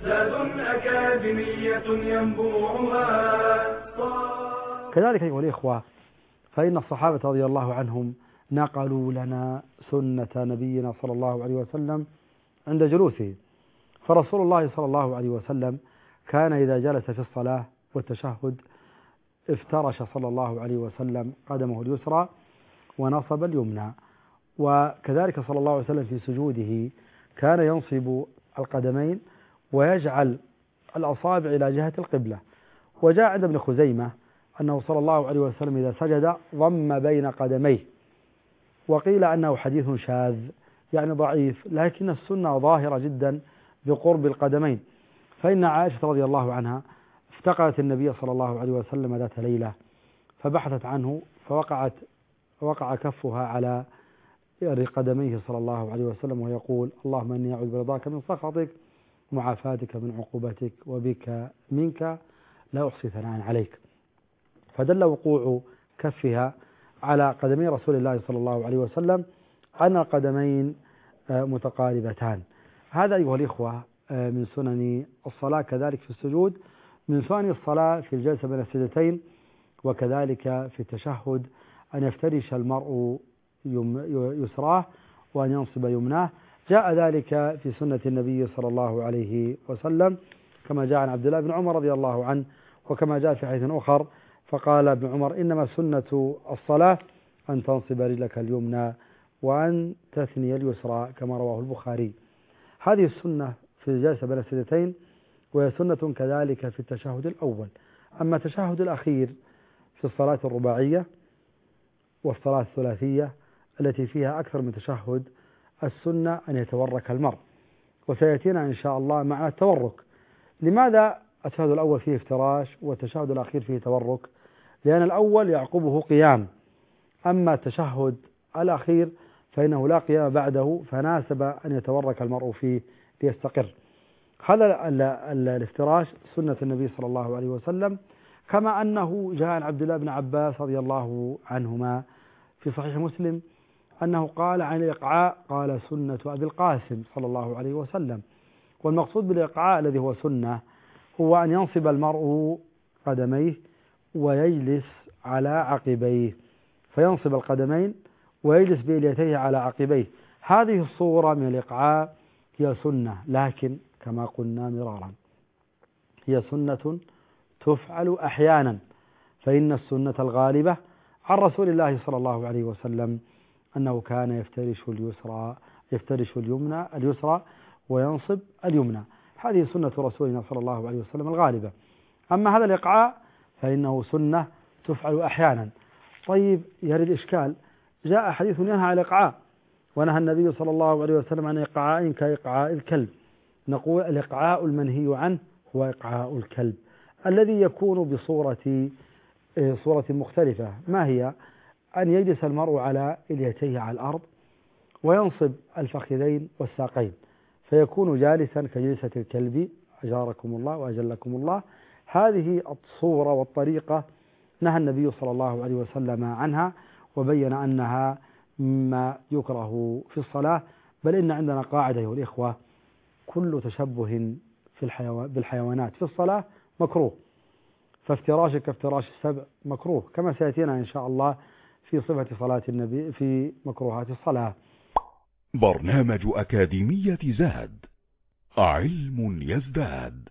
زاد أكاديمية ينبوعها. كذلك أيها الإخوة، فإن الصحابة رضي الله عنهم نقلوا لنا سنة نبينا صلى الله عليه وسلم عند جلوسه. فرسول الله صلى الله عليه وسلم كان إذا جلس في الصلاة والتشهد افترش صلى الله عليه وسلم قدمه اليسرى ونصب اليمنى، وكذلك صلى الله عليه وسلم في سجوده كان ينصب القدمين ويجعل الأصابع إلى جهة القبلة. وجاء عند ابن خزيمة أنه صلى الله عليه وسلم إذا سجد ضم بين قدميه، وقيل أنه حديث شاذ يعني ضعيف، لكن السنة ظاهرة جدا بقرب القدمين. فإن عائشة رضي الله عنها افتقدت النبي صلى الله عليه وسلم ذات ليلة فبحثت عنه، فوقع كفها على قدميه صلى الله عليه وسلم ويقول: اللهم إني أعوذ برضاك من سخطك معافاتك من عقوبتك وبك منك لا أحصي ثناء عليك. فدل وقوع كفها على قدمي رسول الله صلى الله عليه وسلم أن القدمين متقاربتان. هذا أيها الإخوة من سنن الصلاة. كذلك في السجود من سنن الصلاة في الجلسة بين السجدتين، وكذلك في التشهد أن يفترش المرء يسراه وأن ينصب يمناه. جاء ذلك في سنة النبي صلى الله عليه وسلم كما جاء عن عبد الله بن عمر رضي الله عنه، وكما جاء في حديث آخر فقال ابن عمر: إنما سنة الصلاة أن تنصب رجلك اليمنى وأن تثني اليسرى، كما رواه البخاري. هذه السنة في الجلسة بين السجدتين، وهي سنة كذلك في التشهد الأول. أما التشهد الأخير في الصلاة الرباعية والصلاة الثلاثية التي فيها أكثر من تشهد، السنة أن يتورك المرء، وسيأتينا إن شاء الله مع التورك. لماذا التشهد الأول فيه افتراش والتشهد الأخير فيه تورك؟ لأن الأول يعقبه قيام، أما التشهد الأخير فإنه لا قيام بعده، فناسب أن يتورك المرء فيه ليستقر. هذا الافتراش سنة النبي صلى الله عليه وسلم، كما أنه جاء عن عبد الله بن عباس رضي الله عنهما في صحيح مسلم أنه قال عن الإقعاء: قال سنة أبي القاسم صلى الله عليه وسلم. والمقصود بالإقعاء الذي هو سنة هو أن ينصب المرء قدميه ويجلس على عقبيه، فينصب القدمين ويجلس بإليتيه على عقبيه. هذه الصورة من الإقعاء هي سنة، لكن كما قلنا مرارا هي سنة تفعل أحيانا، فإن السنة الغالبة عن رسول الله صلى الله عليه وسلم أنه كان يفترش اليسرى وينصب اليمنى. هذه سنة رسولنا صلى الله عليه وسلم الغالبة. أما هذا الإقعاء فإنه سنة تفعل أحيانا. طيب، يرد إشكال: جاء حديث ينهى عن الإقعاء، ونهى النبي صلى الله عليه وسلم عن إقعاء كإقعاء الكلب. نقول الإقعاء المنهي عنه هو إقعاء الكلب الذي يكون بصورة مختلفة. ما هي؟ أن يجلس المرء على إليتيه على الأرض وينصب الفخذين والساقين، فيكون جالسا كجلسة الكلب، أجاركم الله وأجلكم الله. هذه الصورة والطريقة نهى النبي صلى الله عليه وسلم عنها، وبين أنها مما يكره في الصلاة. بل إن عندنا قاعدة أيها الإخوة: كل تشبه بالحيوانات في الصلاة مكروه، فافتراشك كافتراش السبع مكروه، كما سيأتينا إن شاء الله في صفة صلاة النبي في مكروهات الصلاة. برنامج أكاديمية زاد، علم يزداد.